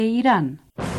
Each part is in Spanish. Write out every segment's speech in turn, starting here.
Irán.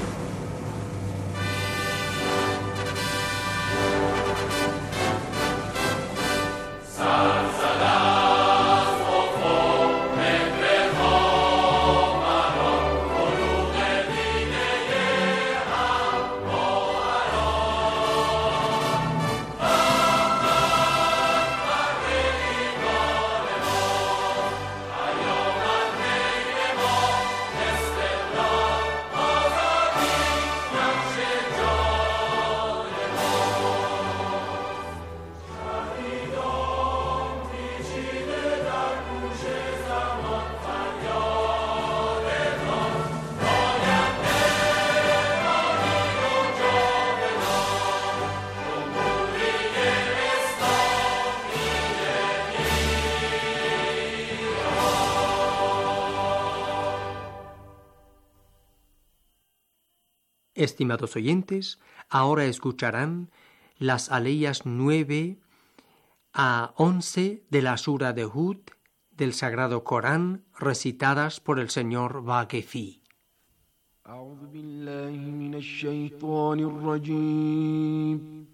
Estimados oyentes, ahora escucharán las aleyas 9 a 11 de la Sura de Hud del Sagrado Corán, recitadas por el señor Vaquefi. أعوذ بالله من الشيطان الرجيم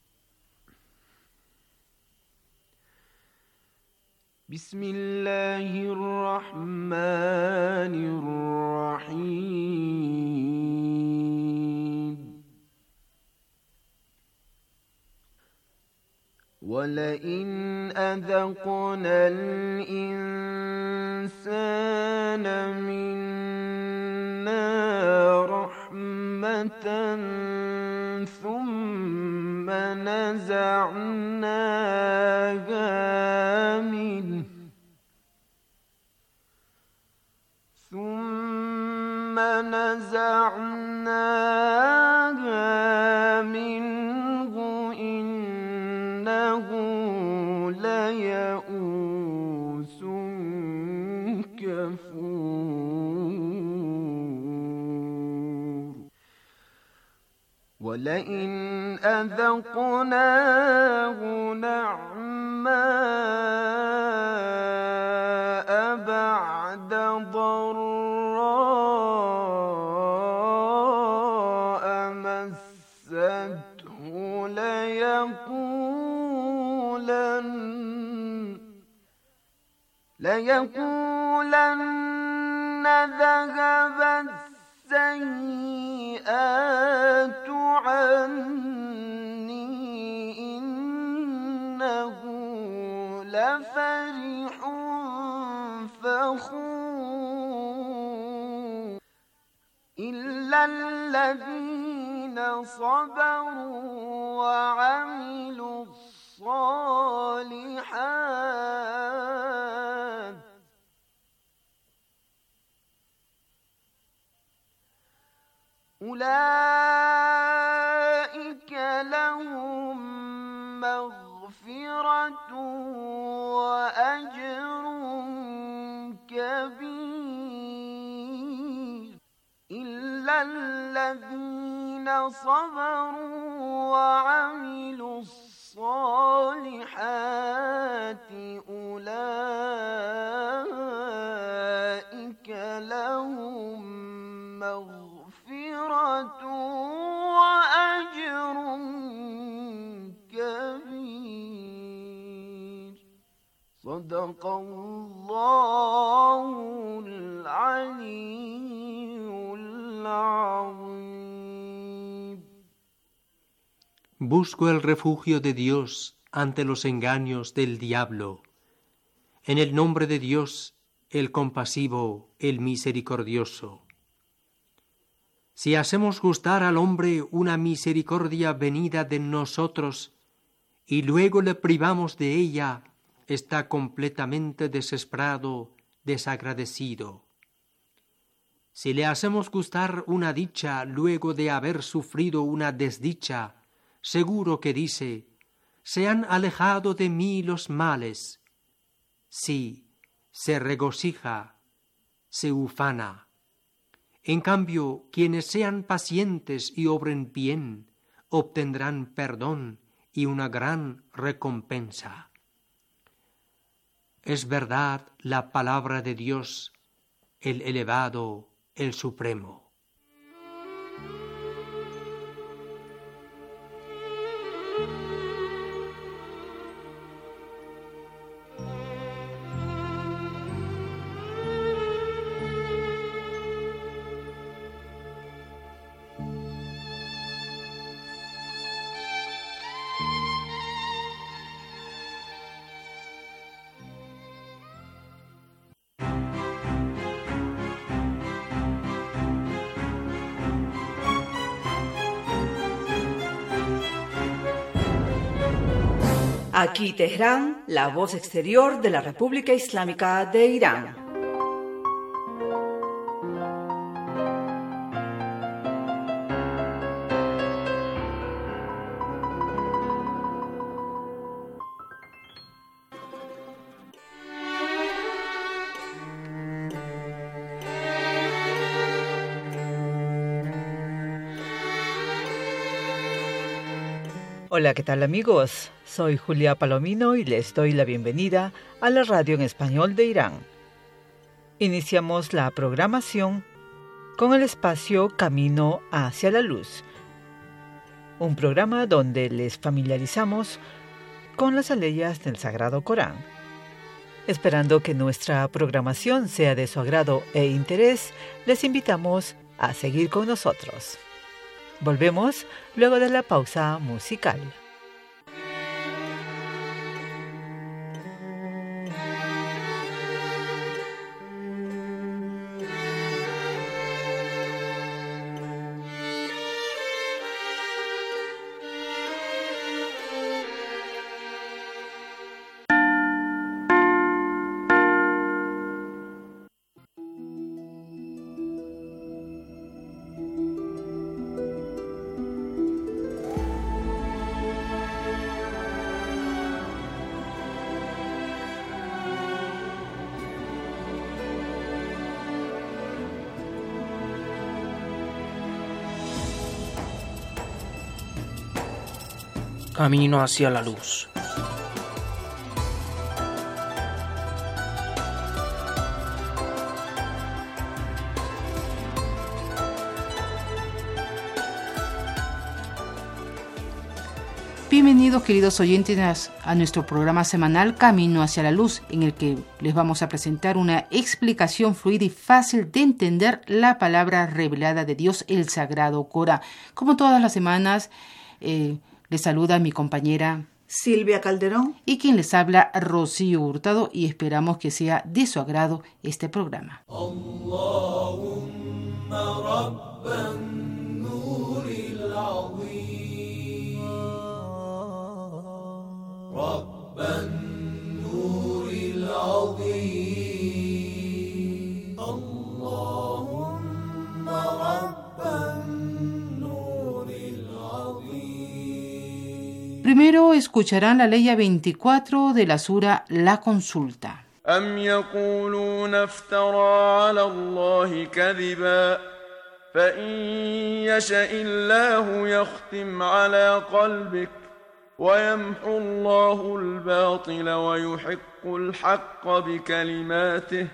بسم الله الرحمن الرحيم ولئن أذقنا الإنسان منا رحمة ثم نزعناها منه إنه ليئوس كفور ولئن أذقناه نعماء بعد ضراء مسته ليقولن ذهب السيئات عني إنه لفرح فخور إلا الذين صبروا وعملوا الصالحات أولئك لهم مغفرة وأجر كبير إلا الذين صبروا وعملوا الصالحات أولئك لهم مغفرة وأجر كبير صدق الله العلي العظيم. Busco el refugio de Dios ante los engaños del diablo. En el nombre de Dios, el compasivo, el misericordioso. Si hacemos gustar al hombre una misericordia venida de nosotros y luego le privamos de ella, está completamente desesperado, desagradecido. Si le hacemos gustar una dicha luego de haber sufrido una desdicha, seguro que dice: se han alejado de mí los males. Sí, se regocija, se ufana. En cambio, quienes sean pacientes y obren bien, obtendrán perdón y una gran recompensa. Es verdad la palabra de Dios, el elevado, el supremo. Aquí Teherán, la voz exterior de la República Islámica de Irán. Hola, ¿qué tal amigos? Soy Julia Palomino y les doy la bienvenida a la radio en español de Irán. Iniciamos la programación con el espacio Camino hacia la Luz, un programa donde les familiarizamos con las aleyas del Sagrado Corán. Esperando que nuestra programación sea de su agrado e interés, les invitamos a seguir con nosotros. Volvemos luego de la pausa musical. Camino hacia la luz. Bienvenidos queridos oyentes a nuestro programa semanal Camino hacia la Luz, en el que les vamos a presentar una explicación fluida y fácil de entender la palabra revelada de Dios, el Sagrado Corán. Como todas las semanas, les saluda mi compañera Silvia Calderón y quien les habla Rocío Hurtado, y esperamos que sea de su agrado este programa. Primero escucharán la ley 24 de la sura La Consulta. أم يقولون افترى على الله كذبا فإن يشأ الله يختم على قلبك ويمحو الله الباطل ويحق الحق بكلماته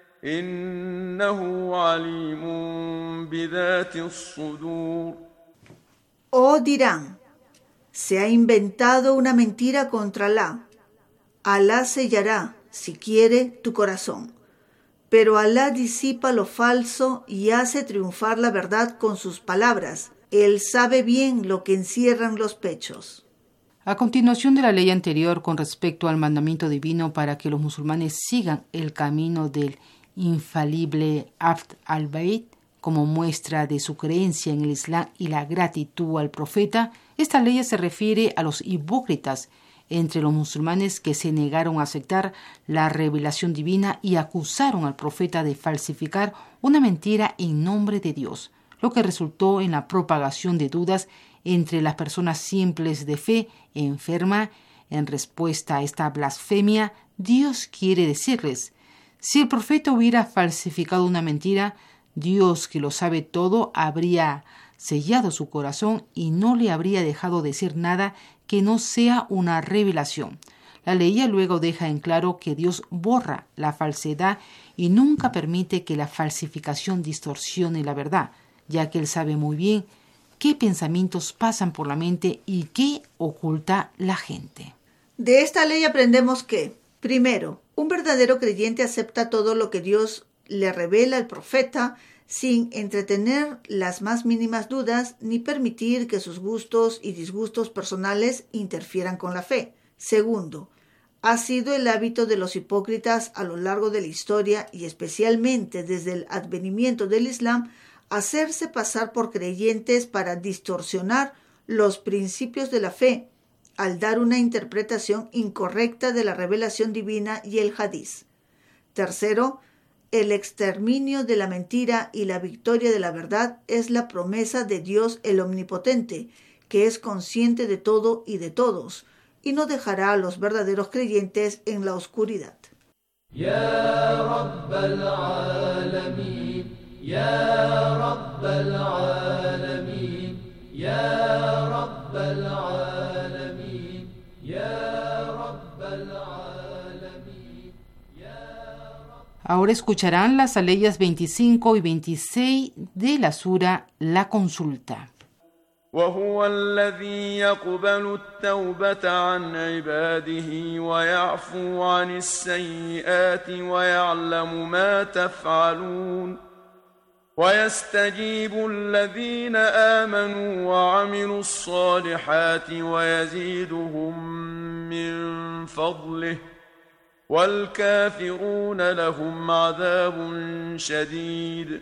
إنه عليم بذات الصدور. O dirán, se ha inventado una mentira contra Alá. Alá sellará, si quiere, tu corazón. Pero Alá disipa lo falso y hace triunfar la verdad con sus palabras. Él sabe bien lo que encierran los pechos. A continuación de la ley anterior con respecto al mandamiento divino para que los musulmanes sigan el camino del infalible Abd al-Bayt como muestra de su creencia en el Islam y la gratitud al profeta, esta ley se refiere a los hipócritas entre los musulmanes que se negaron a aceptar la revelación divina y acusaron al profeta de falsificar una mentira en nombre de Dios, lo que resultó en la propagación de dudas entre las personas simples de fe enferma. En respuesta a esta blasfemia, Dios quiere decirles: si el profeta hubiera falsificado una mentira, Dios, que lo sabe todo, habría sellado su corazón y no le habría dejado decir nada que no sea una revelación. La ley luego deja en claro que Dios borra la falsedad y nunca permite que la falsificación distorsione la verdad, ya que Él sabe muy bien qué pensamientos pasan por la mente y qué oculta la gente. De esta ley aprendemos que, primero, un verdadero creyente acepta todo lo que Dios le revela al profeta sin entretener las más mínimas dudas ni permitir que sus gustos y disgustos personales interfieran con la fe. Segundo, ha sido el hábito de los hipócritas a lo largo de la historia y especialmente desde el advenimiento del Islam hacerse pasar por creyentes para distorsionar los principios de la fe, al dar una interpretación incorrecta de la revelación divina y el hadiz. Tercero, el exterminio de la mentira y la victoria de la verdad es la promesa de Dios el Omnipotente, que es consciente de todo y de todos, y no dejará a los verdaderos creyentes en la oscuridad. Ya Rabbal Alamin, Ya Rabbal Alamin, Ya Rabbal Alamin, Ya Rabbal Alamin, Ya Rabbal. Ahora escucharán las aleyas 25 y 26 de la sura La Consulta. وهو الذي يقبل التوبة عن عباده ويعفو عن السيئات ويعلم ما تفعلون ويستجيب الذين آمنوا وعملوا الصالحات ويزيدهم من فضله والكافرون لهم عذاب شديد.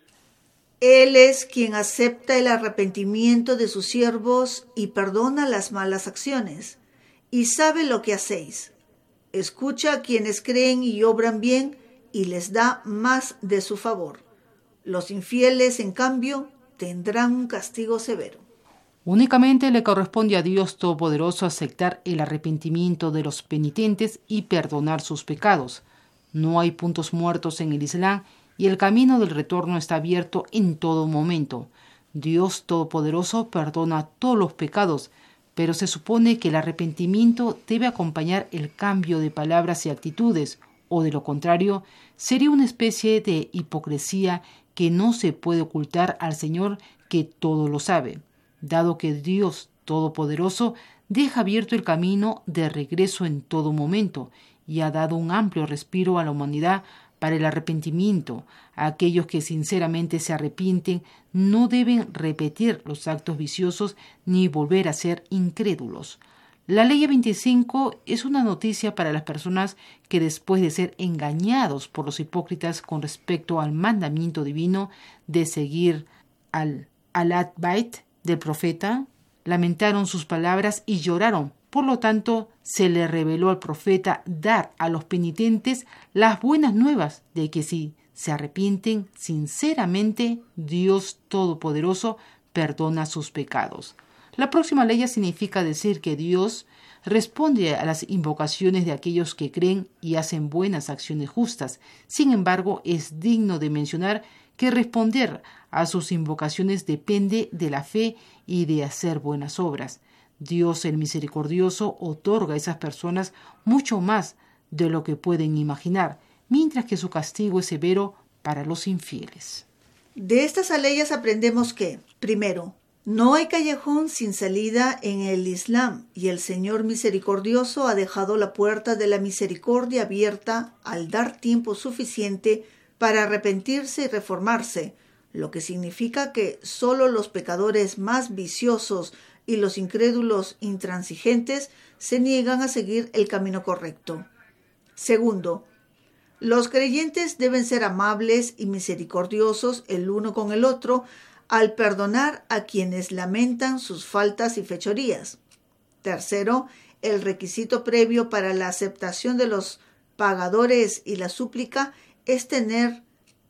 Él es quien acepta el arrepentimiento de sus siervos y perdona las malas acciones, y sabe lo que hacéis. Escucha a quienes creen y obran bien, y les da más de su favor. Los infieles, en cambio, tendrán un castigo severo. Únicamente le corresponde a Dios Todopoderoso aceptar el arrepentimiento de los penitentes y perdonar sus pecados. No hay puntos muertos en el Islam, y el camino del retorno está abierto en todo momento. Dios Todopoderoso perdona todos los pecados, pero se supone que el arrepentimiento debe acompañar el cambio de palabras y actitudes, o de lo contrario, sería una especie de hipocresía que no se puede ocultar al Señor, que todo lo sabe, dado que Dios Todopoderoso deja abierto el camino de regreso en todo momento y ha dado un amplio respiro a la humanidad para el arrepentimiento. A aquellos que sinceramente se arrepienten no deben repetir los actos viciosos ni volver a ser incrédulos. La ley 25 es una noticia para las personas que, después de ser engañados por los hipócritas con respecto al mandamiento divino de seguir al Bait del profeta, lamentaron sus palabras y lloraron. Por lo tanto, se le reveló al profeta dar a los penitentes las buenas nuevas de que si se arrepienten sinceramente, Dios Todopoderoso perdona sus pecados. La próxima ley significa decir que Dios responde a las invocaciones de aquellos que creen y hacen buenas acciones justas. Sin embargo, es digno de mencionar que responder a sus invocaciones depende de la fe y de hacer buenas obras. Dios el Misericordioso otorga a esas personas mucho más de lo que pueden imaginar, mientras que su castigo es severo para los infieles. De estas aleyas aprendemos que, primero, no hay callejón sin salida en el Islam, y el Señor Misericordioso ha dejado la puerta de la misericordia abierta al dar tiempo suficiente para arrepentirse y reformarse, lo que significa que solo los pecadores más viciosos y los incrédulos intransigentes se niegan a seguir el camino correcto. Segundo, los creyentes deben ser amables y misericordiosos el uno con el otro al perdonar a quienes lamentan sus faltas y fechorías. Tercero, el requisito previo para la aceptación de los pagadores y la súplica es tener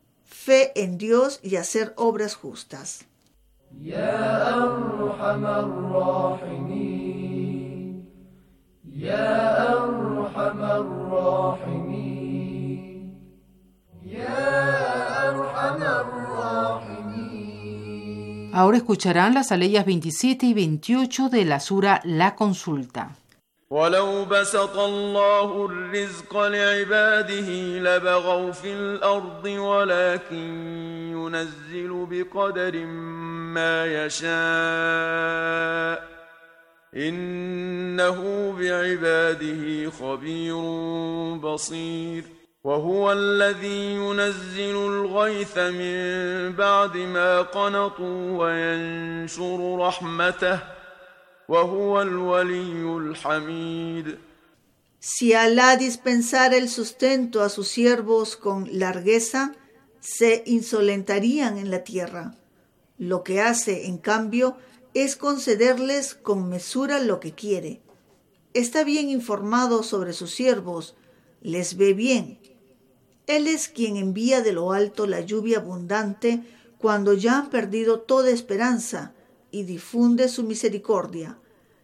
fe en Dios y hacer obras justas. Ya Arhamar Rahimin, Ya Arhamar Rahimin, Ya Arhamar Rahimin. Ahora escucharán las aleyas 27 y 28 de la sura La Consulta. ولو بسط الله الرزق لعباده لبغوا في الأرض ولكن ينزل بقدر ما يشاء إنه بعباده خبير بصير وهو الذي ينزل الغيث من بعد ما قنطوا وينشر رحمته وهو الولي الحميد. Si Alá dispensara el sustento a sus siervos con largueza, se insolentarían en la tierra. Lo que hace, en cambio, es concederles con mesura lo que quiere. está bien informado sobre sus siervos, les ve bien. Él es quien envía de lo alto la lluvia abundante cuando ya han perdido toda esperanza y difunde su misericordia.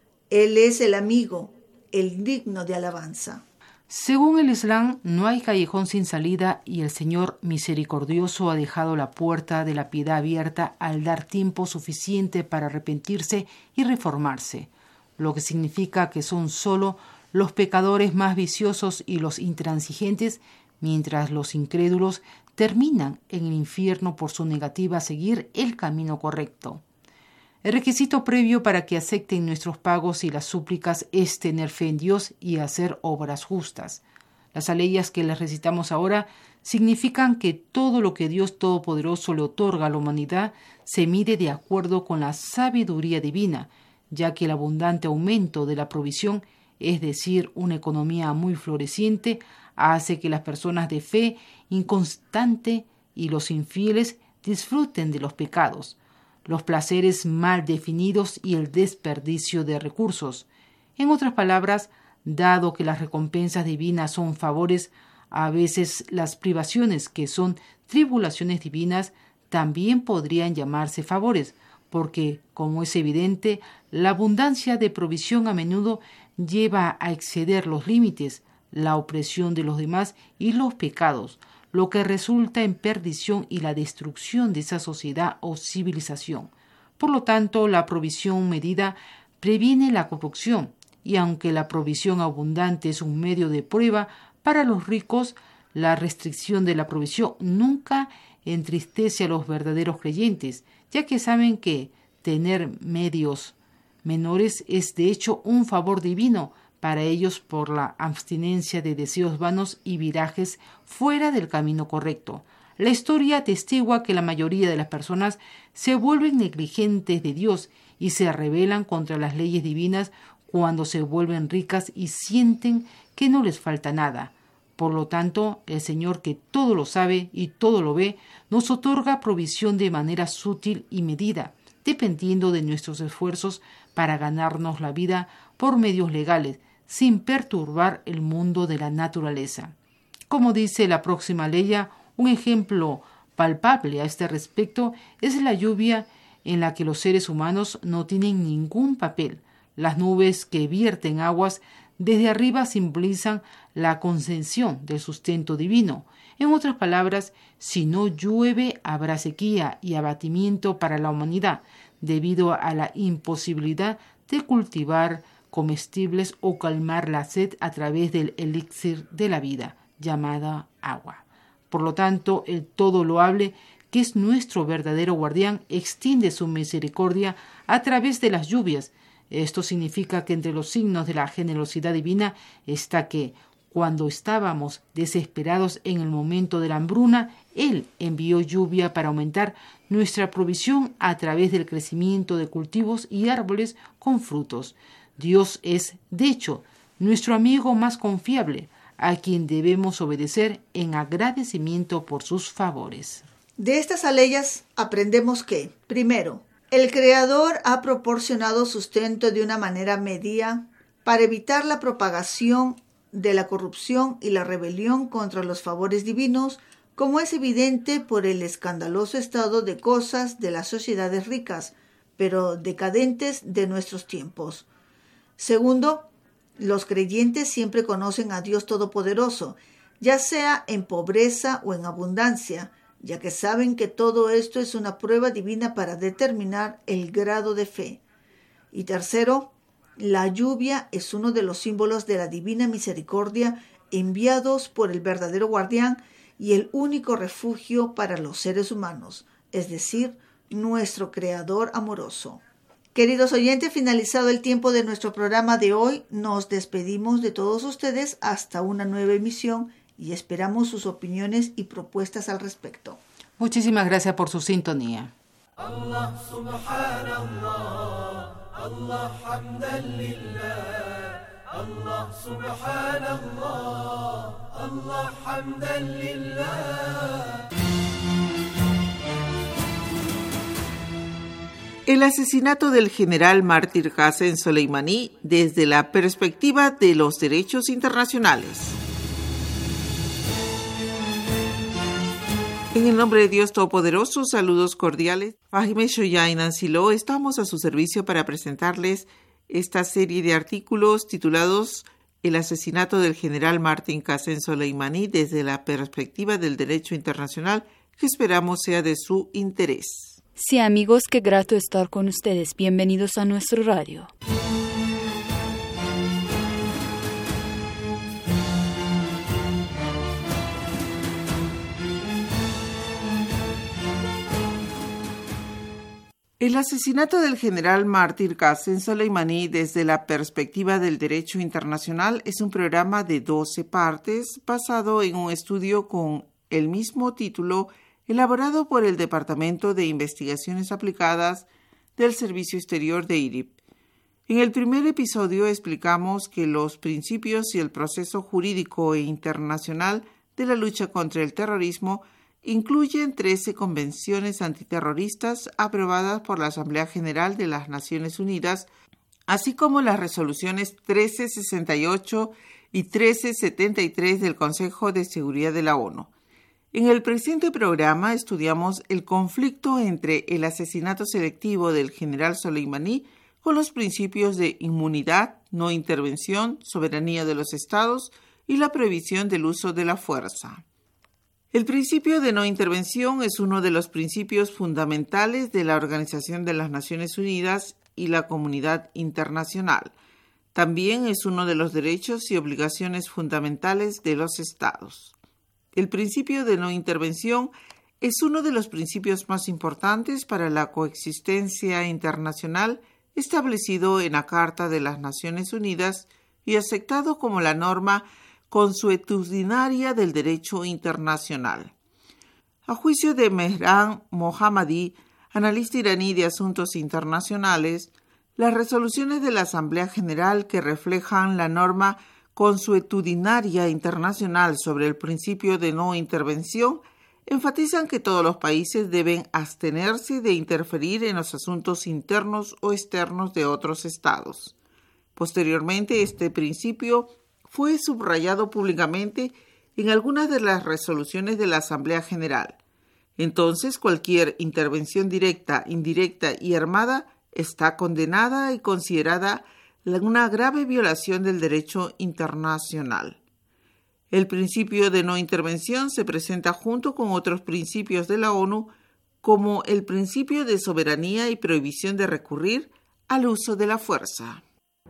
Él es el amigo, el digno de alabanza. Según el Islam, no hay callejón sin salida y el Señor misericordioso ha dejado la puerta de la piedad abierta al dar tiempo suficiente para arrepentirse y reformarse, lo que significa que son solo los pecadores más viciosos y los intransigentes, mientras los incrédulos terminan en el infierno por su negativa a seguir el camino correcto. El requisito previo para que acepten nuestros pagos y las súplicas es tener fe en Dios y hacer obras justas. Las aleyas que les recitamos ahora significan que todo lo que Dios Todopoderoso le otorga a la humanidad se mide de acuerdo con la sabiduría divina, ya que el abundante aumento de la provisión, es decir, una economía muy floreciente, hace que las personas de fe inconstante y los infieles disfruten de los pecados, los placeres mal definidos y el desperdicio de recursos. En otras palabras, dado que las recompensas divinas son favores, a veces las privaciones, que son tribulaciones divinas, también podrían llamarse favores, porque, como es evidente, la abundancia de provisión a menudo lleva a exceder los límites, la opresión de los demás y los pecados, lo que resulta en perdición y la destrucción de esa sociedad o civilización. Por lo tanto, la provisión medida previene la corrupción, y aunque la provisión abundante es un medio de prueba para los ricos, la restricción de la provisión nunca entristece a los verdaderos creyentes, ya que saben que tener medios menores es de hecho un favor divino para ellos por la abstinencia de deseos vanos y virajes fuera del camino correcto. La historia atestigua que la mayoría de las personas se vuelven negligentes de Dios y se rebelan contra las leyes divinas cuando se vuelven ricas y sienten que no les falta nada. Por lo tanto, el Señor, que todo lo sabe y todo lo ve, nos otorga provisión de manera sutil y medida, dependiendo de nuestros esfuerzos para ganarnos la vida por medios legales, sin perturbar el mundo de la naturaleza. Como dice la próxima leya, un ejemplo palpable a este respecto es la lluvia en la que los seres humanos no tienen ningún papel. Las nubes que vierten aguas desde arriba simbolizan la concesión del sustento divino. En otras palabras, si no llueve, habrá sequía y abatimiento para la humanidad, debido a la imposibilidad de cultivar comestibles o calmar la sed a través del elixir de la vida, llamada agua. Por lo tanto, el todo loable, que es nuestro verdadero guardián, extiende su misericordia a través de las lluvias. Esto significa que entre los signos de la generosidad divina está que, cuando estábamos desesperados en el momento de la hambruna, Él envió lluvia para aumentar nuestra provisión a través del crecimiento de cultivos y árboles con frutos. Dios es, de hecho, nuestro amigo más confiable, a quien debemos obedecer en agradecimiento por sus favores. De estas aleyas aprendemos que, primero, el Creador ha proporcionado sustento de una manera medida para evitar la propagación de la corrupción y la rebelión contra los favores divinos, como es evidente por el escandaloso estado de cosas de las sociedades ricas, pero decadentes de nuestros tiempos. Segundo, los creyentes siempre conocen a Dios Todopoderoso, ya sea en pobreza o en abundancia, ya que saben que todo esto es una prueba divina para determinar el grado de fe. Y tercero, la lluvia es uno de los símbolos de la divina misericordia enviados por el verdadero guardián y el único refugio para los seres humanos, es decir, nuestro Creador amoroso. Queridos oyentes, finalizado el tiempo de nuestro programa de hoy, nos despedimos de todos ustedes hasta una nueva emisión y esperamos sus opiniones y propuestas al respecto. Muchísimas gracias por su sintonía. Allah subhanallah, Allah hamdan lillah, Allah subhanallah, Allah hamdan lillah. El asesinato del general mártir Qasem Soleimani desde la perspectiva de los derechos internacionales. En el nombre de Dios Todopoderoso, saludos cordiales. Fahime Shoya y Nancy Lo, estamos a su servicio para presentarles esta serie de artículos titulados El asesinato del general mártir Qasem Soleimani desde la perspectiva del derecho internacional, que esperamos sea de su interés. Sí, amigos, qué grato estar con ustedes. Bienvenidos a nuestro radio. El asesinato del general mártir Qasem Soleimani desde la perspectiva del derecho internacional es un programa de 12 partes basado en un estudio con el mismo título elaborado por el Departamento de Investigaciones Aplicadas del Servicio Exterior de IDIP. En el primer episodio explicamos que los principios y el proceso jurídico e internacional de la lucha contra el terrorismo incluyen 13 convenciones antiterroristas aprobadas por la Asamblea General de las Naciones Unidas, así como las resoluciones 1368 y 1373 del Consejo de Seguridad de la ONU. En el presente programa estudiamos el conflicto entre el asesinato selectivo del general Soleimani con los principios de inmunidad, no intervención, soberanía de los estados y la prohibición del uso de la fuerza. El principio de no intervención es uno de los principios fundamentales de la Organización de las Naciones Unidas y la comunidad internacional. También es uno de los derechos y obligaciones fundamentales de los estados. El principio de no intervención es uno de los principios más importantes para la coexistencia internacional establecido en la Carta de las Naciones Unidas y aceptado como la norma consuetudinaria del derecho internacional. A juicio de Mehran Mohammadi, analista iraní de asuntos internacionales, las resoluciones de la Asamblea General que reflejan la norma consuetudinaria internacional sobre el principio de no intervención enfatizan que todos los países deben abstenerse de interferir en los asuntos internos o externos de otros estados. Posteriormente, este principio fue subrayado públicamente en algunas de las resoluciones de la Asamblea General. Entonces, cualquier intervención directa, indirecta y armada está condenada y considerada una grave violación del derecho internacional. El principio de no intervención se presenta junto con otros principios de la ONU como el principio de soberanía y prohibición de recurrir al uso de la fuerza.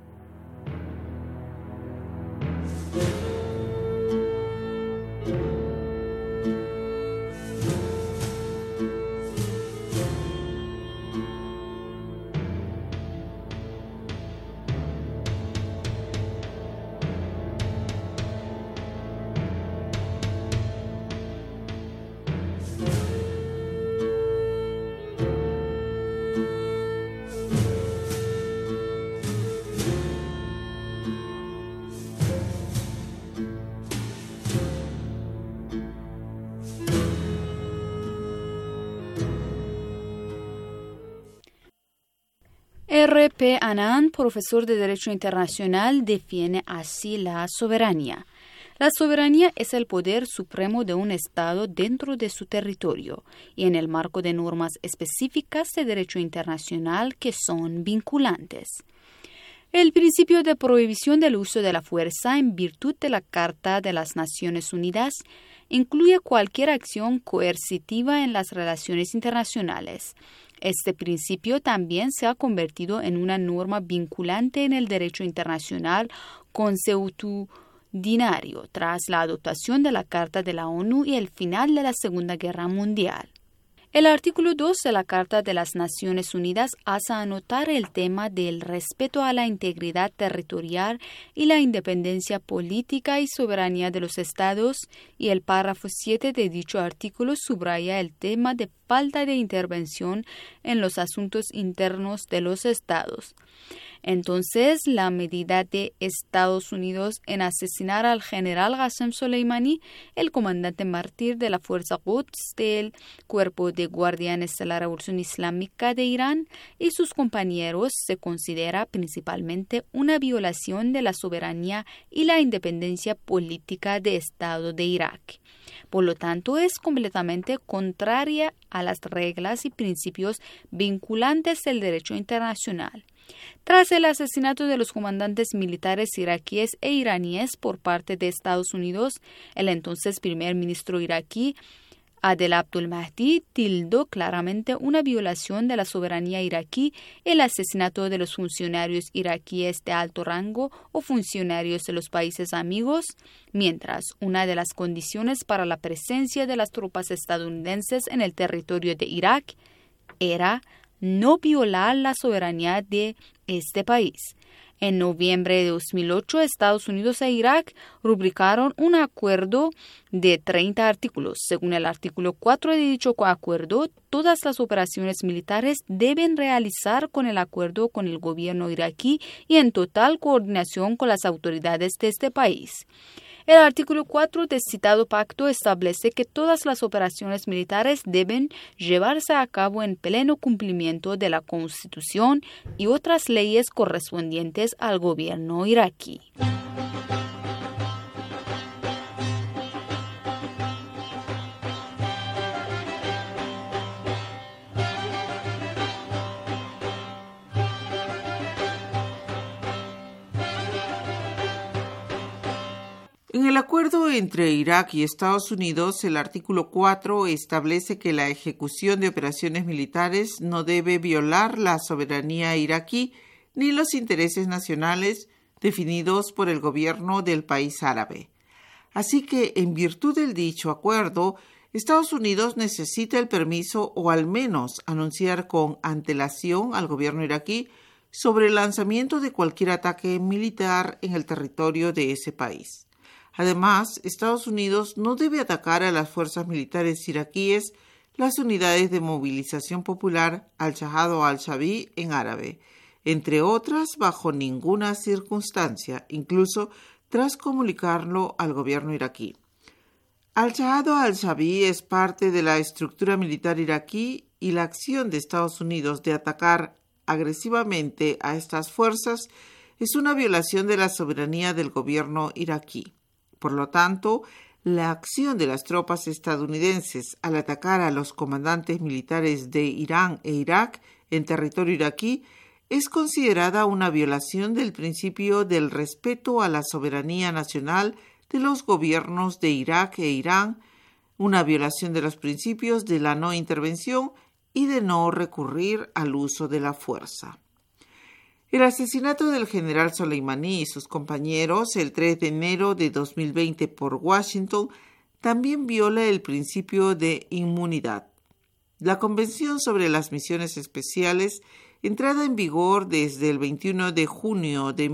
R.P. Anand, profesor de Derecho Internacional, define así la soberanía. La soberanía es el poder supremo de un Estado dentro de su territorio y en el marco de normas específicas de derecho internacional que son vinculantes. El principio de prohibición del uso de la fuerza en virtud de la Carta de las Naciones Unidas incluye cualquier acción coercitiva en las relaciones internacionales. Este principio también se ha convertido en una norma vinculante en el derecho internacional consuetudinario tras la adoptación de la Carta de la ONU y el final de la Segunda Guerra Mundial. El artículo 2 de la Carta de las Naciones Unidas hace anotar el tema del respeto a la integridad territorial y la independencia política y soberanía de los estados, y el párrafo 7 de dicho artículo subraya el tema de falta de intervención en los asuntos internos de los estados. Entonces, la medida de Estados Unidos en asesinar al general Qasem Soleimani, el comandante mártir de la Fuerza Quds del Cuerpo de Guardianes de la Revolución Islámica de Irán y sus compañeros, se considera principalmente una violación de la soberanía y la independencia política de Estado de Irak. Por lo tanto, es completamente contraria a las reglas y principios vinculantes del derecho internacional. Tras el asesinato de los comandantes militares iraquíes e iraníes por parte de Estados Unidos, el entonces primer ministro iraquí, Adel Abdul Mahdi, tildó claramente una violación de la soberanía iraquí el asesinato de los funcionarios iraquíes de alto rango o funcionarios de los países amigos, mientras una de las condiciones para la presencia de las tropas estadounidenses en el territorio de Irak era no violar la soberanía de este país. En noviembre de 2008, Estados Unidos e Irak rubricaron un acuerdo de 30 artículos. Según el artículo 4 de dicho acuerdo, todas las operaciones militares deben realizar con el acuerdo con el gobierno iraquí y en total coordinación con las autoridades de este país. El artículo 4 del citado pacto establece que todas las operaciones militares deben llevarse a cabo en pleno cumplimiento de la Constitución y otras leyes correspondientes al gobierno iraquí. En el acuerdo entre Irak y Estados Unidos, el artículo 4 establece que la ejecución de operaciones militares no debe violar la soberanía iraquí ni los intereses nacionales definidos por el gobierno del país árabe. Así que, en virtud del dicho acuerdo, Estados Unidos necesita el permiso o al menos anunciar con antelación al gobierno iraquí sobre el lanzamiento de cualquier ataque militar en el territorio de ese país. Además, Estados Unidos no debe atacar a las fuerzas militares iraquíes, las unidades de movilización popular Al-Jihad o Al-Shabi en árabe, entre otras, bajo ninguna circunstancia, incluso tras comunicarlo al gobierno iraquí. Al-Jihad o Al-Shabi es parte de la estructura militar iraquí y la acción de Estados Unidos de atacar agresivamente a estas fuerzas es una violación de la soberanía del gobierno iraquí. Por lo tanto, la acción de las tropas estadounidenses al atacar a los comandantes militares de Irán e Irak en territorio iraquí es considerada una violación del principio del respeto a la soberanía nacional de los gobiernos de Irak e Irán, una violación de los principios de la no intervención y de no recurrir al uso de la fuerza. El asesinato del general Soleimani y sus compañeros el 3 de enero de 2020 por Washington también viola el principio de inmunidad. La Convención sobre las Misiones Especiales, entrada en vigor desde el 21 de junio de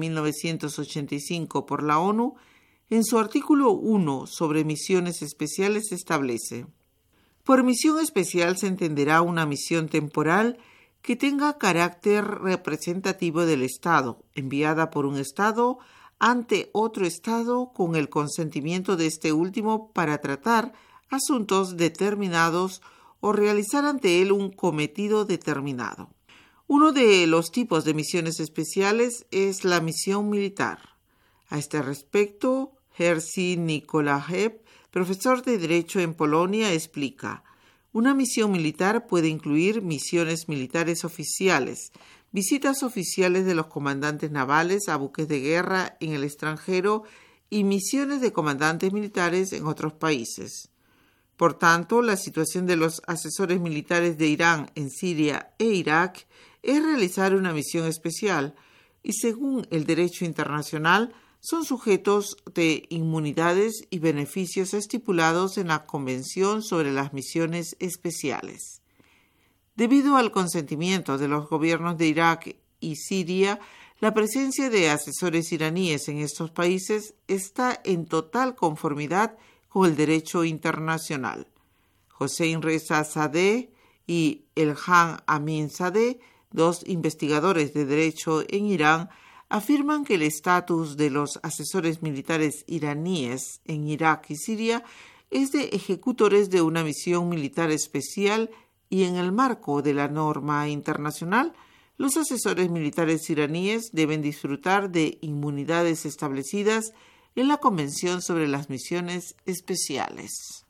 1985 por la ONU, en su artículo 1 sobre misiones especiales establece: por misión especial se entenderá una misión temporal que tenga carácter representativo del Estado, enviada por un Estado ante otro Estado con el consentimiento de este último para tratar asuntos determinados o realizar ante él un cometido determinado. Uno de los tipos de misiones especiales es la misión militar. A este respecto, Jerzy Nikolajew, profesor de Derecho en Polonia, explica: una misión militar puede incluir misiones militares oficiales, visitas oficiales de los comandantes navales a buques de guerra en el extranjero y misiones de comandantes militares en otros países. Por tanto, la situación de los asesores militares de Irán en Siria e Irak es realizar una misión especial y, según el derecho internacional, son sujetos de inmunidades y beneficios estipulados en la Convención sobre las Misiones Especiales. Debido al consentimiento de los gobiernos de Irak y Siria, la presencia de asesores iraníes en estos países está en total conformidad con el derecho internacional. Hossein Reza Zadeh y Elhan Amin Zadeh, Dos investigadores de derecho en Irán afirman que el estatus de los asesores militares iraníes en Irak y Siria es de ejecutores de una misión militar especial y en el marco de la norma internacional, los asesores militares iraníes deben disfrutar de inmunidades establecidas en la Convención sobre las Misiones Especiales.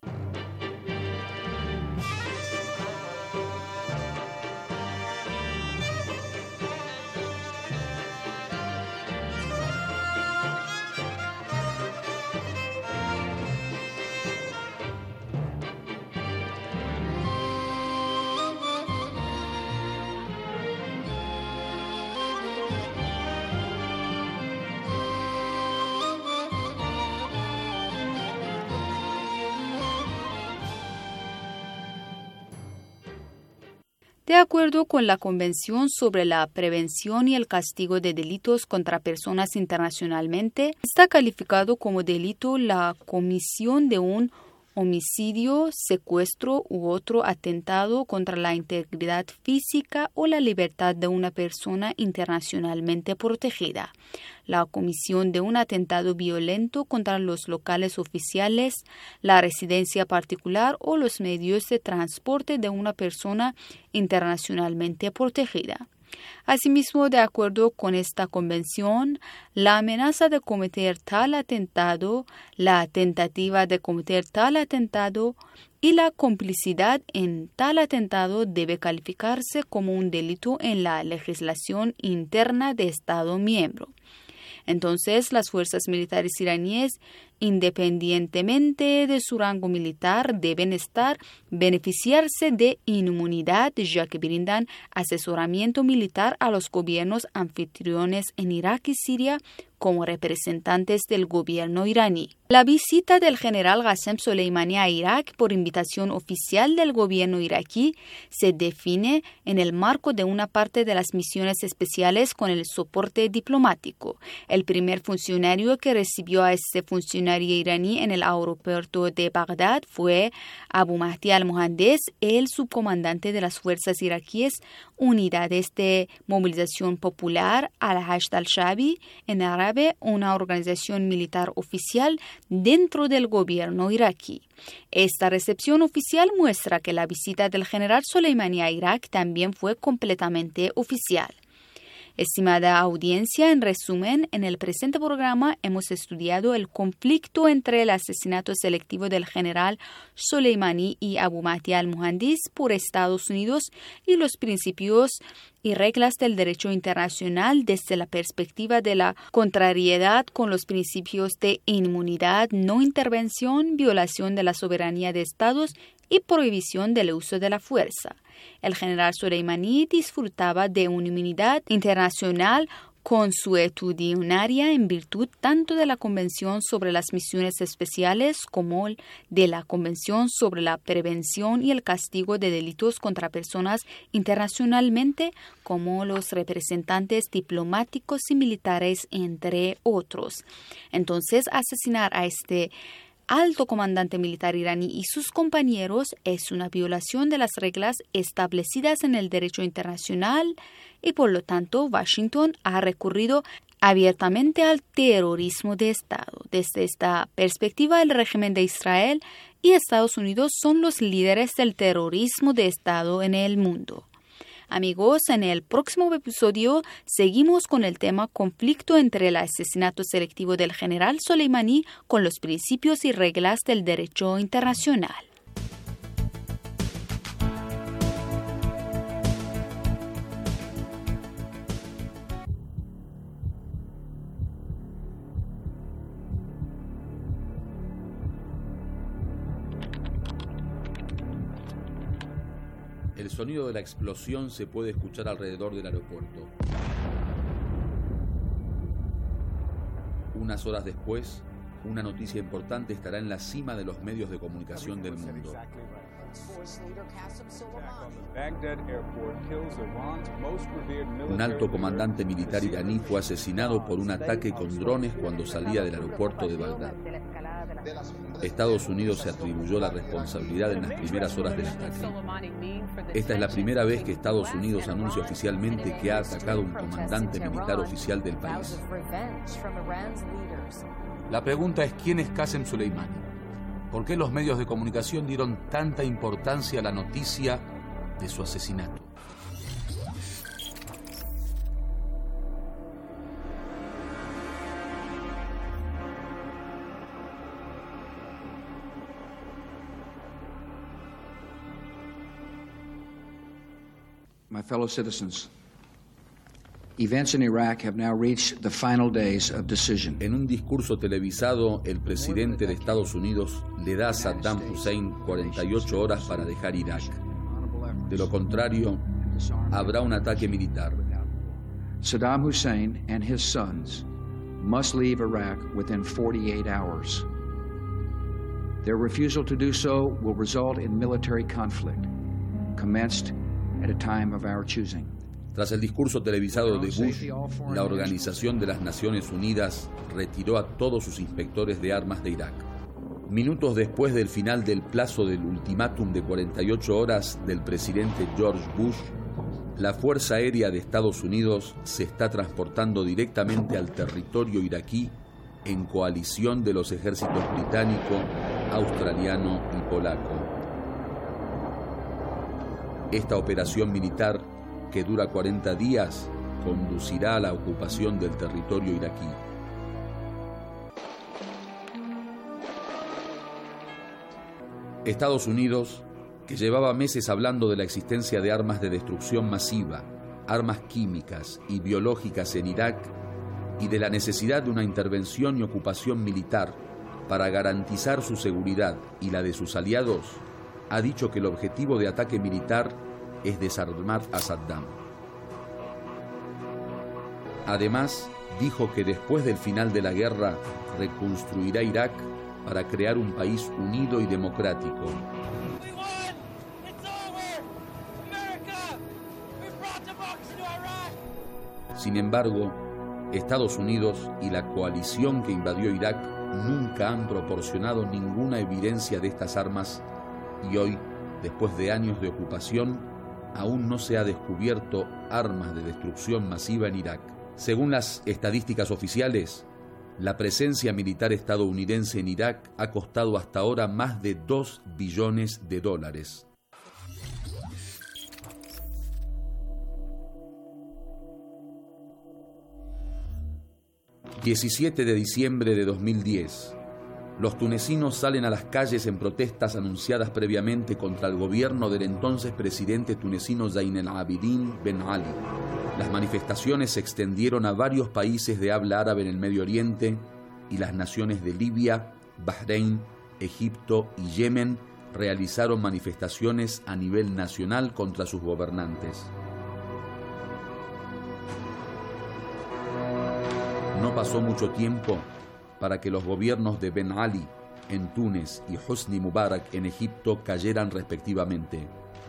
De acuerdo con la Convención sobre la Prevención y el Castigo de Delitos contra Personas internacionalmente, está calificado como delito la comisión de un homicidio, secuestro u otro atentado contra la integridad física o la libertad de una persona internacionalmente protegida, la comisión de un atentado violento contra los locales oficiales, la residencia particular o los medios de transporte de una persona internacionalmente protegida. Asimismo, de acuerdo con esta convención, la amenaza de cometer tal atentado, la tentativa de cometer tal atentado y la complicidad en tal atentado debe calificarse como un delito en la legislación interna de Estado miembro. Entonces, las fuerzas militares iraníes, independientemente de su rango militar, deben beneficiarse de inmunidad, ya que brindan asesoramiento militar a los gobiernos anfitriones en Irak y Siria como representantes del gobierno iraní. La visita del general Qasem Soleimani a Irak por invitación oficial del gobierno iraquí se define en el marco de una parte de las misiones especiales con el soporte diplomático. El primer funcionario que recibió a este funcionario iraní en el aeropuerto de Bagdad fue Abu Mahdi al-Mohandes, el subcomandante de las fuerzas iraquíes Unidades de Movilización Popular al-Hashd al-Shabi, en árabe, una organización militar oficial dentro del gobierno iraquí. Esta recepción oficial muestra que la visita del general Soleimani a Irak también fue completamente oficial. Estimada audiencia, en resumen, en el presente programa hemos estudiado el conflicto entre el asesinato selectivo del general Soleimani y Abu Mahdi al-Mohandes por Estados Unidos y los principios y reglas del derecho internacional desde la perspectiva de la contrariedad con los principios de inmunidad, no intervención, violación de la soberanía de Estados y prohibición del uso de la fuerza. El general Soleimani disfrutaba de una inmunidad internacional consuetudinaria en virtud tanto de la Convención sobre las Misiones Especiales como de la Convención sobre la Prevención y el Castigo de Delitos contra Personas internacionalmente, como los representantes diplomáticos y militares, entre otros. Entonces, asesinar a este alto comandante militar iraní y sus compañeros es una violación de las reglas establecidas en el derecho internacional y por lo tanto Washington ha recurrido abiertamente al terrorismo de Estado. Desde esta perspectiva, el régimen de Israel y Estados Unidos son los líderes del terrorismo de Estado en el mundo. Amigos, en el próximo episodio seguimos con el tema conflicto entre el asesinato selectivo del general Soleimani con los principios y reglas del derecho internacional. El sonido de la explosión se puede escuchar alrededor del aeropuerto. Unas horas después, una noticia importante estará en la cima de los medios de comunicación del mundo. Un alto comandante militar iraní fue asesinado por un ataque con drones cuando salía del aeropuerto de Bagdad. Estados Unidos se atribuyó la responsabilidad en las primeras horas del ataque. Esta es la primera vez que Estados Unidos anuncia oficialmente que ha atacado a un comandante militar oficial del país. La pregunta es: ¿quién es Qasem Soleimani? ¿Por qué los medios de comunicación dieron tanta importancia a la noticia de su asesinato? My fellow citizens, events in Iraq have now reached the final days of decision. En un discurso televisado, el presidente de Estados Unidos le da a Saddam Hussein 48 horas para dejar Irak. De lo contrario, habrá un ataque militar. Saddam Hussein and his sons must leave Iraq within 48 hours. Their refusal to do so will result in military conflict, commenced at a time of our choosing. Tras el discurso televisado de Bush, la Organización de las Naciones Unidas retiró a todos sus inspectores de armas de Irak. Minutos después del final del plazo del ultimátum de 48 horas del presidente George Bush, la Fuerza Aérea de Estados Unidos se está transportando directamente al territorio iraquí en coalición de los ejércitos británico, australiano y polaco. Esta operación militar, que dura 40 días, conducirá a la ocupación del territorio iraquí. Estados Unidos, que llevaba meses hablando de la existencia de armas de destrucción masiva, armas químicas y biológicas en Irak, y de la necesidad de una intervención y ocupación militar para garantizar su seguridad y la de sus aliados, ha dicho que el objetivo de ataque militar es desarmar a Saddam. Además, dijo que después del final de la guerra reconstruirá Irak para crear un país unido y democrático. Sin embargo, Estados Unidos y la coalición que invadió Irak nunca han proporcionado ninguna evidencia de estas armas y hoy, después de años de ocupación, aún no se ha descubierto armas de destrucción masiva en Irak. Según las estadísticas oficiales, la presencia militar estadounidense en Irak ha costado hasta ahora más de $2 billones. 17 de diciembre de 2010. Los tunecinos salen a las calles en protestas anunciadas previamente contra el gobierno del entonces presidente tunecino Zain el-Abidin Ben Ali. Las manifestaciones se extendieron a varios países de habla árabe en el Medio Oriente y las naciones de Libia, Bahrein, Egipto y Yemen realizaron manifestaciones a nivel nacional contra sus gobernantes. No pasó mucho tiempo para que los gobiernos de Ben Ali en Túnez y Hosni Mubarak en Egipto cayeran respectivamente.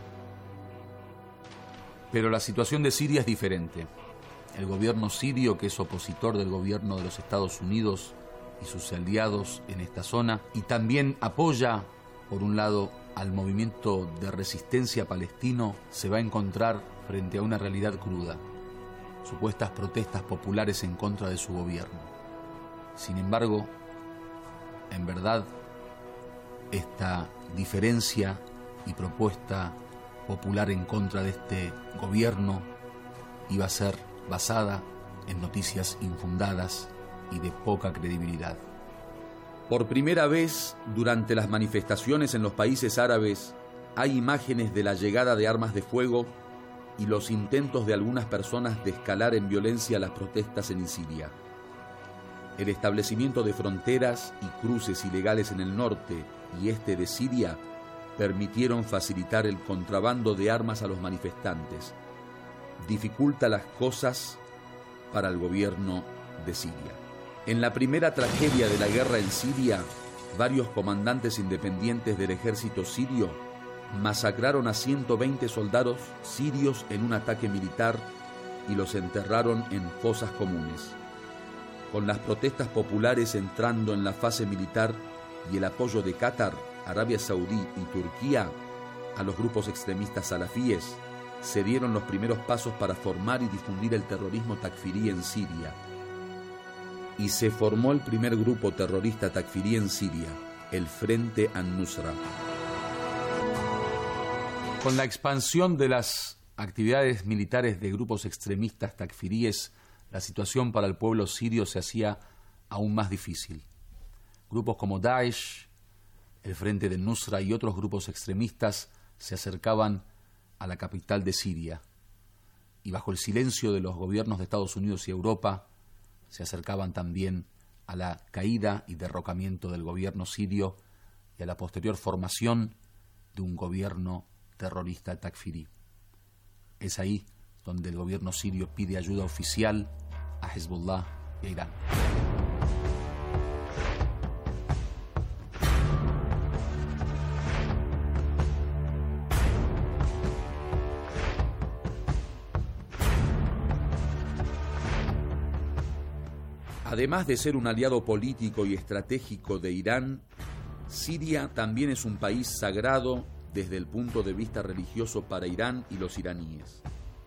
Pero la situación de Siria es diferente. El gobierno sirio, que es opositor del gobierno de los Estados Unidos y sus aliados en esta zona, y también apoya, por un lado, al movimiento de resistencia palestino, se va a encontrar frente a una realidad cruda: supuestas protestas populares en contra de su gobierno. Sin embargo, en verdad, esta diferencia y propuesta popular en contra de este gobierno iba a ser basada en noticias infundadas y de poca credibilidad. Por primera vez, durante las manifestaciones en los países árabes, hay imágenes de la llegada de armas de fuego y los intentos de algunas personas de escalar en violencia las protestas en Siria. El establecimiento de fronteras y cruces ilegales en el norte y este de Siria permitieron facilitar el contrabando de armas a los manifestantes. Dificulta las cosas para el gobierno de Siria. En la primera tragedia de la guerra en Siria, varios comandantes independientes del ejército sirio masacraron a 120 soldados sirios en un ataque militar y los enterraron en fosas comunes. Con las protestas populares entrando en la fase militar, y el apoyo de Qatar, Arabia Saudí y Turquía a los grupos extremistas salafíes, se dieron los primeros pasos para formar y difundir el terrorismo takfirí en Siria. Y se formó el primer grupo terrorista takfirí en Siria, el Frente An-Nusra. Con la expansión de las actividades militares de grupos extremistas takfiríes, la situación para el pueblo sirio se hacía aún más difícil. Grupos como Daesh, el Frente del Nusra y otros grupos extremistas se acercaban a la capital de Siria y bajo el silencio de los gobiernos de Estados Unidos y Europa se acercaban también a la caída y derrocamiento del gobierno sirio y a la posterior formación de un gobierno terrorista takfirí. Es ahí donde el gobierno sirio pide ayuda oficial a Hezbollah y a Irán. Además de ser un aliado político y estratégico de Irán, Siria también es un país sagrado desde el punto de vista religioso para Irán y los iraníes.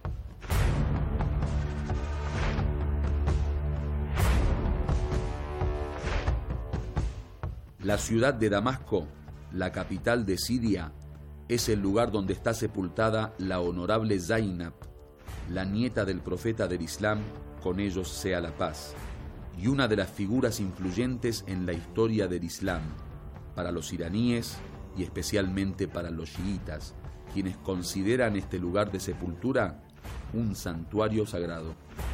La ciudad de Damasco, la capital de Siria, es el lugar donde está sepultada la honorable Zainab, la nieta del profeta del Islam, con ellos sea la paz, y una de las figuras influyentes en la historia del Islam, para los iraníes y especialmente para los chiitas, quienes consideran este lugar de sepultura un santuario sagrado.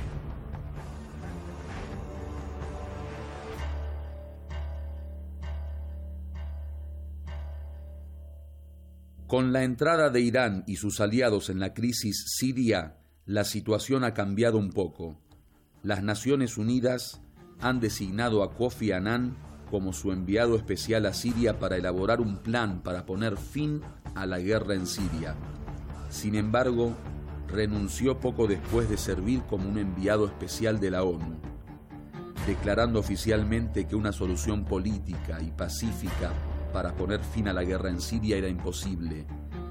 Con la entrada de Irán y sus aliados en la crisis siria, la situación ha cambiado un poco. Las Naciones Unidas han designado a Kofi Annan como su enviado especial a Siria para elaborar un plan para poner fin a la guerra en Siria. Sin embargo, renunció poco después de servir como un enviado especial de la ONU, declarando oficialmente que una solución política y pacífica para poner fin a la guerra en Siria era imposible.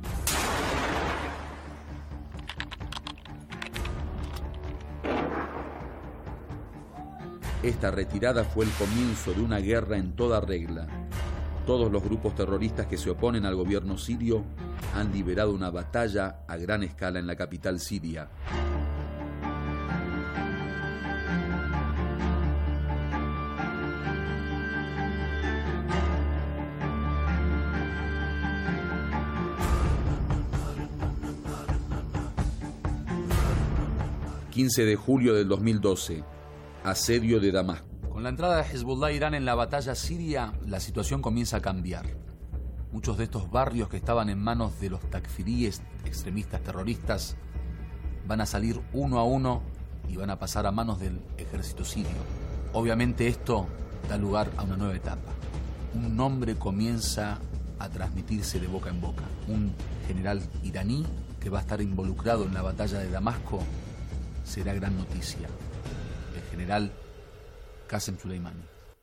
Esta retirada fue el comienzo de una guerra en toda regla. Todos los grupos terroristas que se oponen al gobierno sirio han liberado una batalla a gran escala en la capital siria. ...15 de julio del 2012... asedio de Damasco. Con la entrada de Hezbollah e Irán en la batalla siria, la situación comienza a cambiar. Muchos de estos barrios que estaban en manos de los takfiríes, extremistas terroristas, van a salir uno a uno y van a pasar a manos del ejército sirio. Obviamente esto da lugar a una nueva etapa. Un nombre comienza a transmitirse de boca en boca. Un general iraní que va a estar involucrado en la batalla de Damasco será gran noticia. El general Qasem Soleimani.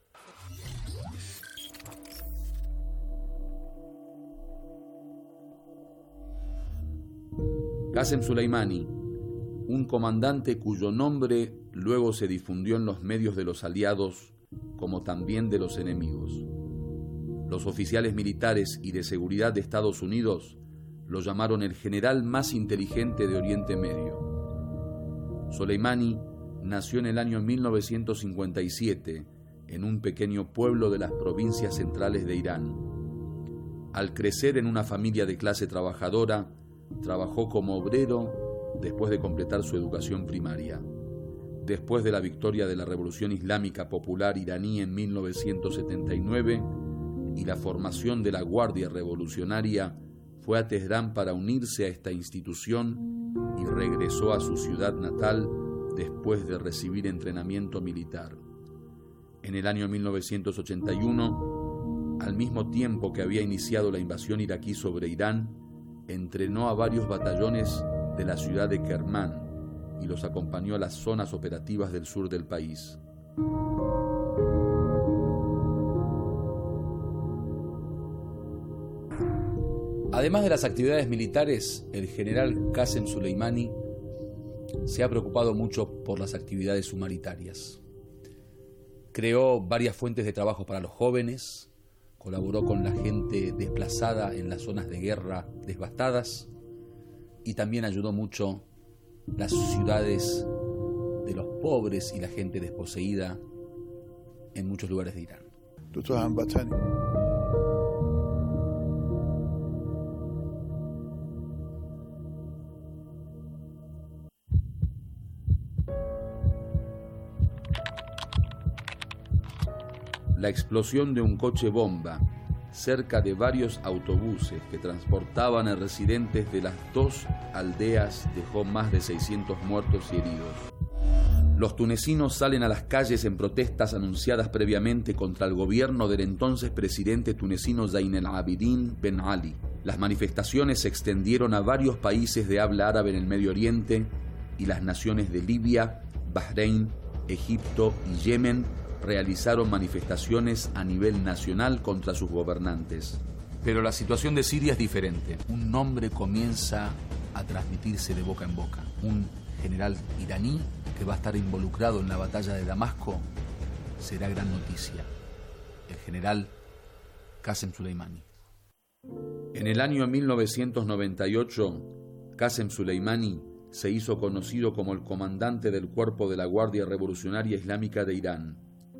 Qasem Soleimani, un comandante cuyo nombre luego se difundió en los medios de los aliados como también de los enemigos. Los oficiales militares y de seguridad de Estados Unidos lo llamaron el general más inteligente de Oriente Medio. Soleimani nació en el año 1957 en un pequeño pueblo de las provincias centrales de Irán. Al crecer en una familia de clase trabajadora, trabajó como obrero después de completar su educación primaria. Después de la victoria de la Revolución Islámica Popular iraní en 1979 y la formación de la Guardia Revolucionaria, fue a Teherán para unirse a esta institución y regresó a su ciudad natal después de recibir entrenamiento militar. En el año 1981, al mismo tiempo que había iniciado la invasión iraquí sobre Irán, entrenó a varios batallones de la ciudad de Kermán y los acompañó a las zonas operativas del sur del país. Además de las actividades militares, el general Qasem Soleimani se ha preocupado mucho por las actividades humanitarias. Creó varias fuentes de trabajo para los jóvenes, colaboró con la gente desplazada en las zonas de guerra devastadas y también ayudó mucho las ciudades de los pobres y la gente desposeída en muchos lugares de Irán. La explosión de un coche bomba cerca de varios autobuses que transportaban a residentes de las dos aldeas dejó más de 600 muertos y heridos. Los tunecinos salen a las calles en protestas anunciadas previamente contra el gobierno del entonces presidente tunecino Zain el-Abidin Ben Ali. Las manifestaciones se extendieron a varios países de habla árabe en el Medio Oriente y las naciones de Libia, Bahrein, Egipto y Yemen realizaron manifestaciones a nivel nacional contra sus gobernantes. Pero la situación de Siria es diferente. Un nombre comienza a transmitirse de boca en boca. Un general iraní que va a estar involucrado en la batalla de Damasco será gran noticia. El general Qasem Soleimani. En el año 1998, Qasem Soleimani se hizo conocido como el comandante del cuerpo de la Guardia Revolucionaria Islámica de Irán.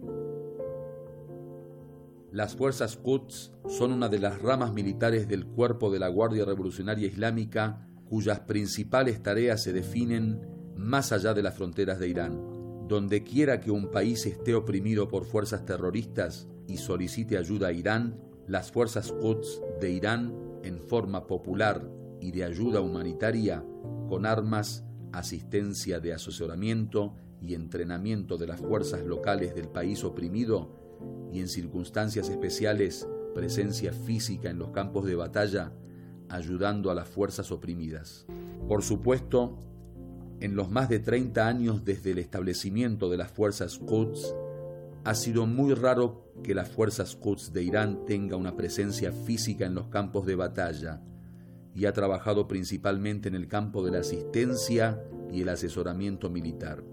Las fuerzas Quds son una de las ramas militares del cuerpo de la Guardia Revolucionaria Islámica, cuyas principales tareas se definen más allá de las fronteras de Irán. Donde quiera que un país esté oprimido por fuerzas terroristas y solicite ayuda a Irán, las fuerzas Quds de Irán, en forma popular y de ayuda humanitaria, con armas, asistencia de asesoramiento y entrenamiento de las fuerzas locales del país oprimido, y en circunstancias especiales, presencia física en los campos de batalla, ayudando a las fuerzas oprimidas. Por supuesto, en los más de 30 años desde el establecimiento de las fuerzas Quds, ha sido muy raro que las fuerzas Quds de Irán tenga una presencia física en los campos de batalla, y ha trabajado principalmente en el campo de la asistencia y el asesoramiento militar.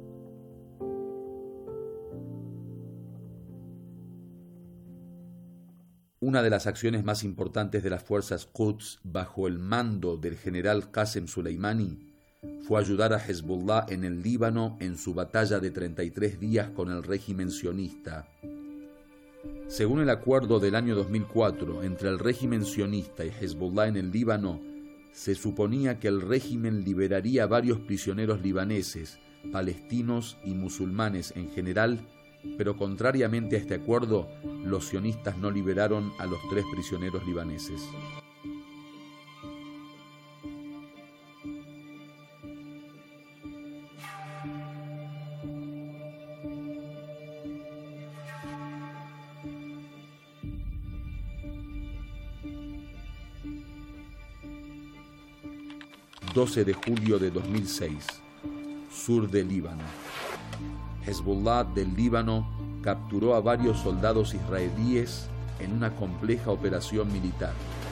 Una de las acciones más importantes de las fuerzas Quds bajo el mando del general Qasem Soleimani fue ayudar a Hezbollah en el Líbano en su batalla de 33 días con el régimen sionista. Según el acuerdo del año 2004 entre el régimen sionista y Hezbollah en el Líbano, se suponía que el régimen liberaría a varios prisioneros libaneses, palestinos y musulmanes en general, pero contrariamente a este acuerdo, los sionistas no liberaron a los 3 prisioneros libaneses. ...12 de julio de 2006... sur del Líbano. Hezbollah del Líbano capturó a varios soldados israelíes en una compleja operación militar.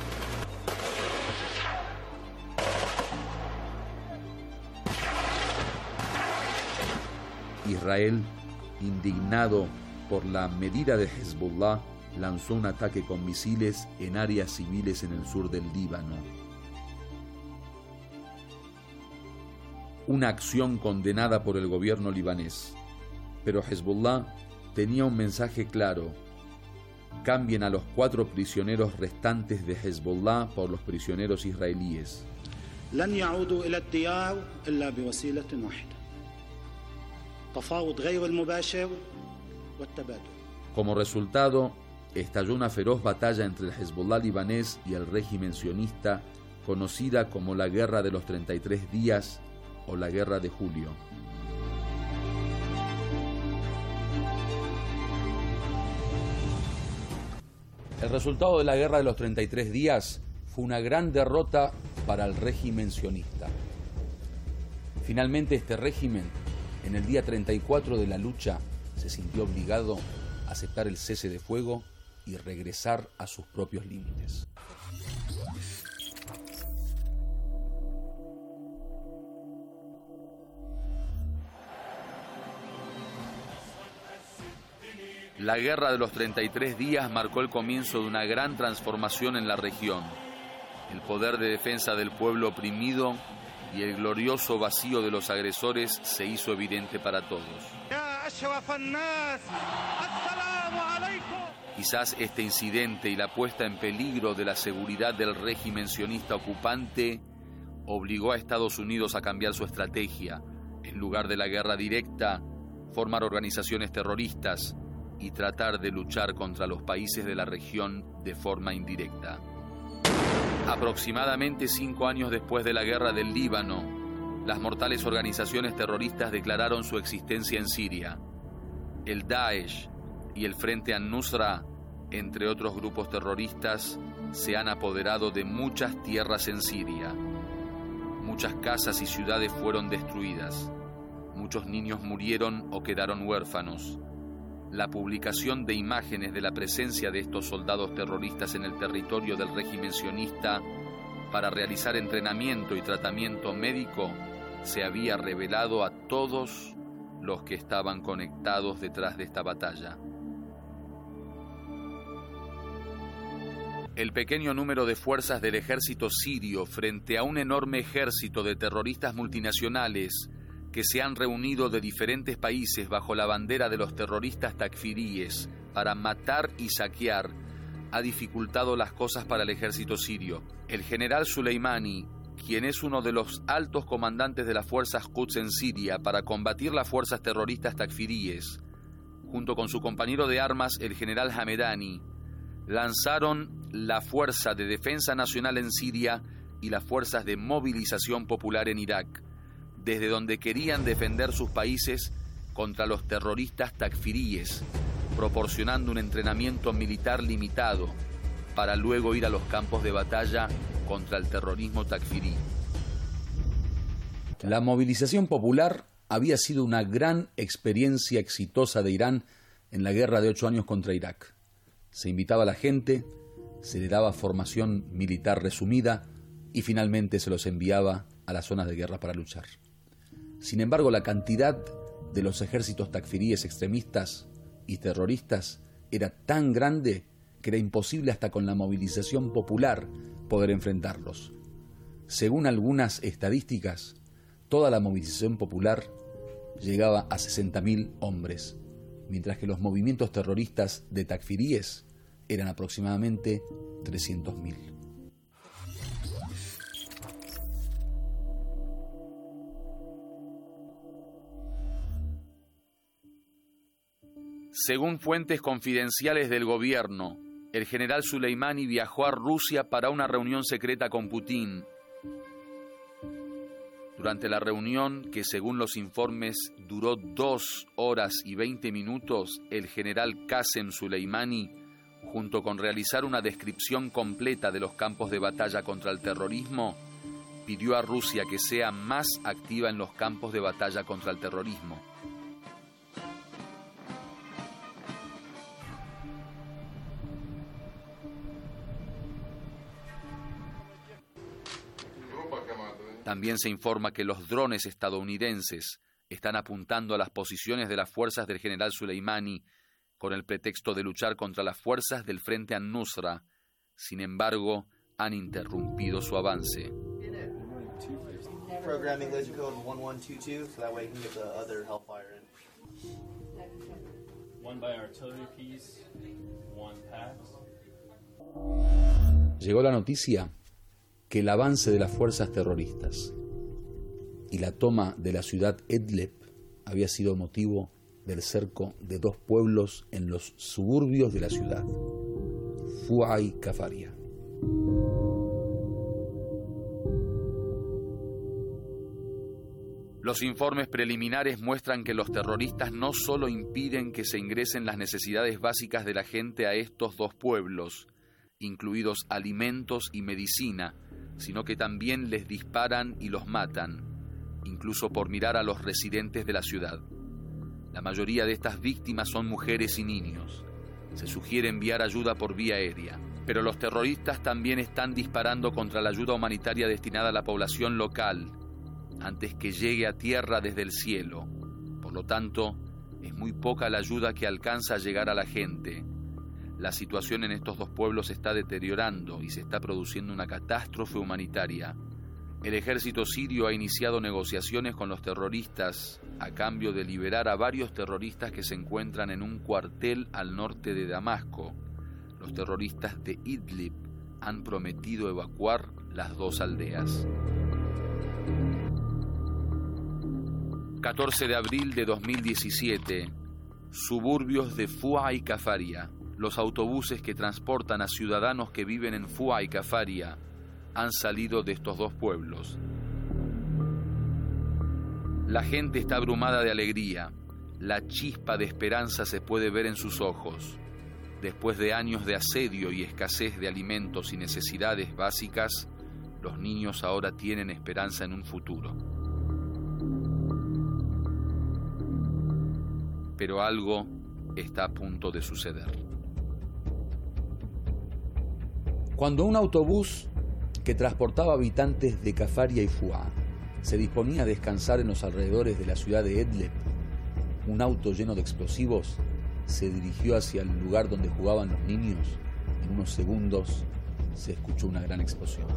Israel, indignado por la medida de Hezbollah, lanzó un ataque con misiles en áreas civiles en el sur del Líbano. Una acción condenada por el gobierno libanés. Pero Hezbollah tenía un mensaje claro: cambien a los 4 prisioneros restantes de Hezbollah por los prisioneros israelíes. Como resultado, estalló una feroz batalla entre el Hezbollah libanés y el régimen sionista, conocida como la Guerra de los 33 días o la Guerra de Julio. El resultado de la Guerra de los 33 días fue una gran derrota para el régimen sionista. Finalmente, este régimen, en el día 34 de la lucha, se sintió obligado a aceptar el cese de fuego y regresar a sus propios límites. La guerra de los 33 días marcó el comienzo de una gran transformación en la región. El poder de defensa del pueblo oprimido y el glorioso vacío de los agresores se hizo evidente para todos. Quizás este incidente y la puesta en peligro de la seguridad del régimen sionista ocupante obligó a Estados Unidos a cambiar su estrategia. En lugar de la guerra directa, formar organizaciones terroristas y tratar de luchar contra los países de la región de forma indirecta. Aproximadamente 5 años después de la guerra del Líbano, las mortales organizaciones terroristas declararon su existencia en Siria. El Daesh y el Frente An-Nusra, entre otros grupos terroristas, se han apoderado de muchas tierras en Siria. Muchas casas y ciudades fueron destruidas. Muchos niños murieron o quedaron huérfanos. La publicación de imágenes de la presencia de estos soldados terroristas en el territorio del régimen sionista para realizar entrenamiento y tratamiento médico se había revelado a todos los que estaban conectados detrás de esta batalla. El pequeño número de fuerzas del ejército sirio frente a un enorme ejército de terroristas multinacionales que se han reunido de diferentes países bajo la bandera de los terroristas takfiríes para matar y saquear, ha dificultado las cosas para el ejército sirio. El general Soleimani, quien es uno de los altos comandantes de las fuerzas Quds en Siria para combatir las fuerzas terroristas takfiríes, junto con su compañero de armas, el general Hamedani, lanzaron la Fuerza de Defensa Nacional en Siria y las Fuerzas de Movilización Popular en Irak, desde donde querían defender sus países contra los terroristas takfiríes, proporcionando un entrenamiento militar limitado para luego ir a los campos de batalla contra el terrorismo takfirí. La movilización popular había sido una gran experiencia exitosa de Irán en la guerra de 8 años contra Irak. Se invitaba a la gente, se le daba formación militar resumida y finalmente se los enviaba a las zonas de guerra para luchar. Sin embargo, la cantidad de los ejércitos takfiríes extremistas y terroristas era tan grande que era imposible hasta con la movilización popular poder enfrentarlos. Según algunas estadísticas, toda la movilización popular llegaba a 60.000 hombres, mientras que los movimientos terroristas de takfiríes eran aproximadamente 300.000. Según fuentes confidenciales del gobierno, el general Soleimani viajó a Rusia para una reunión secreta con Putin. Durante la reunión, que según los informes duró 2 horas y 20 minutos, el general Qasem Soleimani, junto con realizar una descripción completa de los campos de batalla contra el terrorismo, pidió a Rusia que sea más activa en los campos de batalla contra el terrorismo. También se informa que los drones estadounidenses están apuntando a las posiciones de las fuerzas del general Soleimani con el pretexto de luchar contra las fuerzas del Frente An-Nusra. Sin embargo, han interrumpido su avance. Programming laser code 1122 so that way you can get the other Hellfire in. 1 by artillery piece, 1 PAX. Llegó la noticia que el avance de las fuerzas terroristas y la toma de la ciudad Idlib había sido motivo del cerco de 2 pueblos en los suburbios de la ciudad, Fua y Kafaria. Los informes preliminares muestran que los terroristas no solo impiden que se ingresen las necesidades básicas de la gente a estos 2 pueblos, incluidos alimentos y medicina, sino que también les disparan y los matan, incluso por mirar a los residentes de la ciudad. La mayoría de estas víctimas son mujeres y niños. Se sugiere enviar ayuda por vía aérea, pero los terroristas también están disparando contra la ayuda humanitaria destinada a la población local, antes que llegue a tierra desde el cielo. Por lo tanto, Es muy poca la ayuda que alcanza a llegar a la gente. La situación en estos dos pueblos se está deteriorando y se está produciendo una catástrofe humanitaria. El ejército sirio ha iniciado negociaciones con los terroristas a cambio de liberar a varios terroristas que se encuentran en un cuartel al norte de Damasco. Los terroristas de Idlib han prometido evacuar las dos aldeas. 14 de abril de 2017, suburbios de Fua y Kafaria. Los autobuses que transportan a ciudadanos que viven en Fua y Kafaria han salido de estos dos pueblos. La gente está abrumada de alegría. La chispa de esperanza se puede ver en sus ojos. Después de años de asedio y escasez de alimentos y necesidades básicas, los niños ahora tienen esperanza en un futuro. Pero algo está a punto de suceder. Cuando un autobús que transportaba habitantes de Kafaria y Fua se disponía a descansar en los alrededores de la ciudad de Idlib, un auto lleno de explosivos se dirigió hacia el lugar donde jugaban los niños. En unos segundos se escuchó una gran explosión.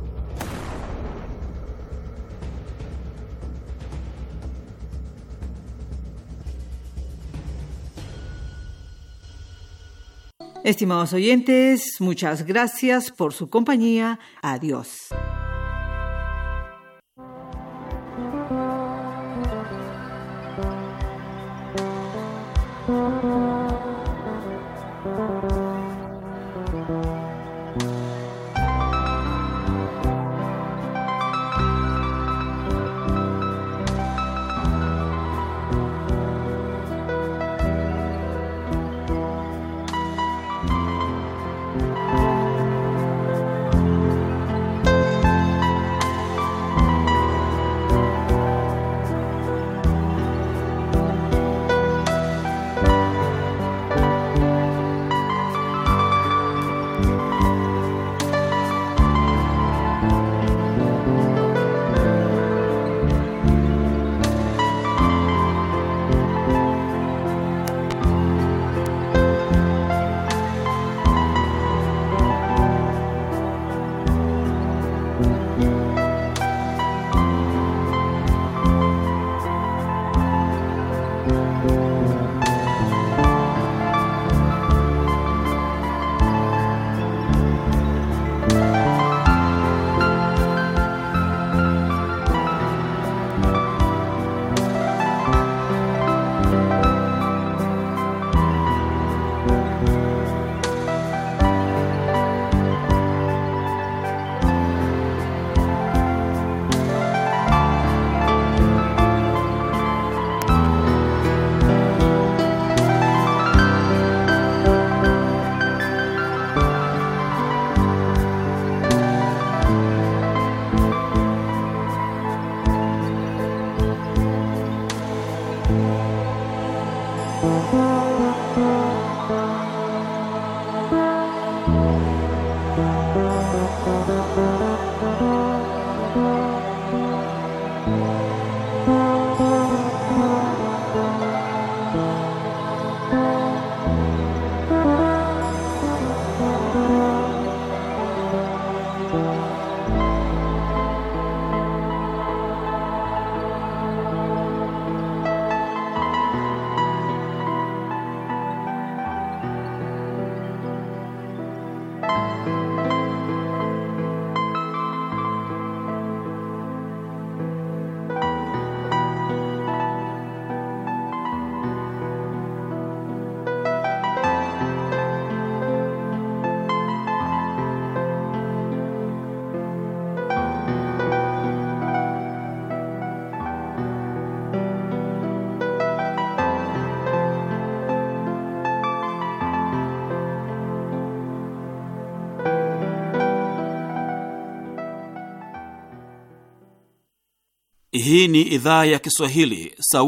Estimados oyentes, muchas gracias por su compañía. Adiós. Hii ni idhaa ya Kiswahili